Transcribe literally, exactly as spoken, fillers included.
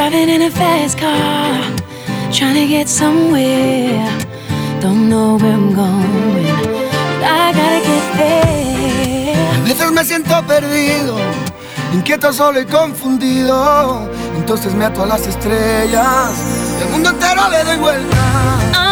Driving in a fast car, trying to get somewhere. Don't know where I'm going, but I gotta get there. A veces me siento perdido, inquieto, solo y confundido. Entonces me ato a las estrellas, el mundo entero le doy vuelta.